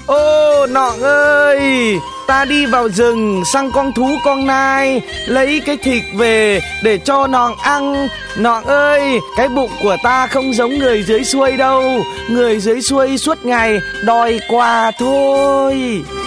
Ô Nọng ơi, ta đi vào rừng săn con thú con nai, lấy cái thịt về để cho Nọng ăn. Nọng ơi, cái bụng của ta không giống người dưới xuôi đâu. Người dưới xuôi suốt ngày đòi quà thôi.